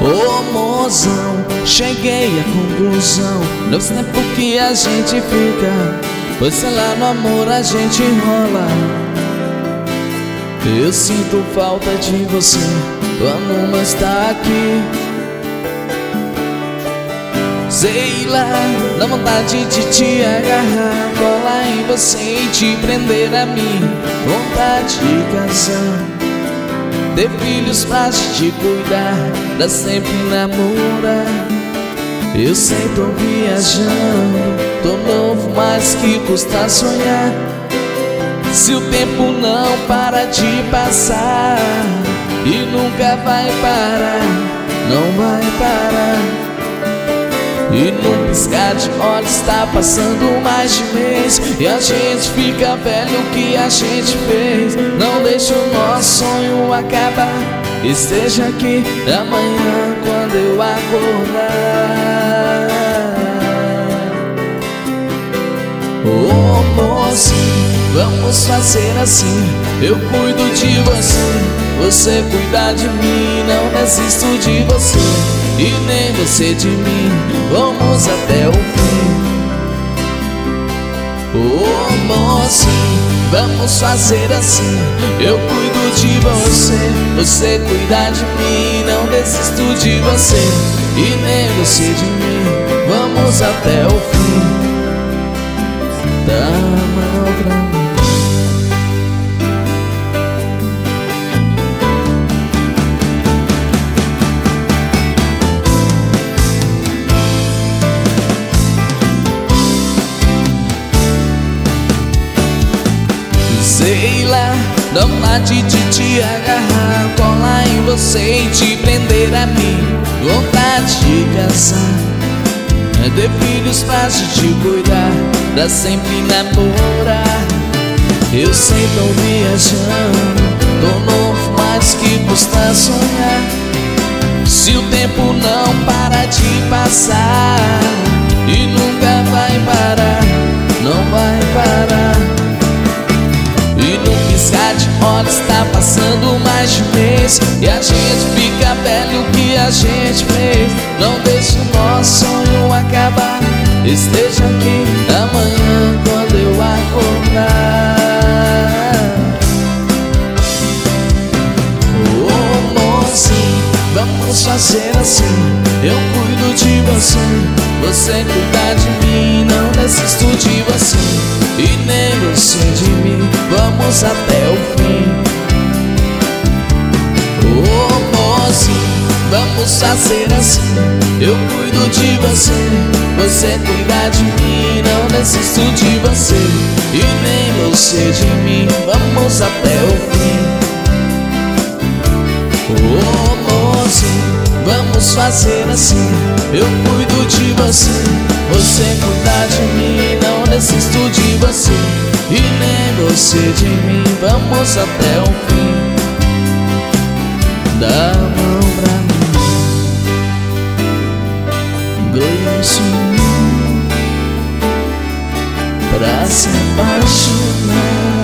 Ô mozão, cheguei à conclusão. Nos tempos que a gente fica, pois sei lá, no amor a gente enrola. Eu sinto falta de você quando não está aqui. Sei lá, dá vontade de te agarrar, colar em você e te prender a mim. Vontade de casar, ter filhos pra te cuidar, dar sempre namorar. Eu sei, tô viajando, tô novo, mas que custa sonhar. Se o tempo não para de passar e nunca vai parar, não vai parar. E num piscar de olhos tá passando mais de mês, e a gente fica velho, o que a gente fez? Não deixa o nosso sonho acabar. Esteja aqui amanhã quando eu acordar. Ô mocinho, vamos fazer assim. Eu cuido de você, você cuida de mim. Não desisto de você e nem você de mim. Vamos até o fim. Ô mocinho, vamos fazer assim. Eu cuido de você, você cuida de mim. Não desisto de você e nem você de mim. Vamos até o fim. Dá a mão pra mim. Sei lá, dá vontade de te agarrar, colar em você e te prender a mim. Vontade de casar, ter filhos pra te cuidar, dar sempre namorar. Eu sei, tô viajando, tô novo, mas que custa sonhar. Se o tempo não para de passar e nunca vai parar, não vai parar. E no piscar de olhos tá passando mais de mês, e a gente fica velho, o que a gente fez? Não deixe o nosso sonho acabar. Esteja aqui amanhã quando eu acordar. Ô mocinho, vamos fazer assim. Eu cuido de você, você cuida de mim. Não desisto de você e nem você de mim. Vamos até o fim. Ô mocinho, vamos fazer assim. Eu cuido de você, você cuida de mim. Não desisto de você e nem você de mim. Vamos até o fim. Ô mocinho, vamos fazer assim. Eu cuido de você, você cuida de mim. Não desisto de você e nem você de mim. Vamos até o fim. Dá a mão pra mim, Gleison, pra se apaixonar.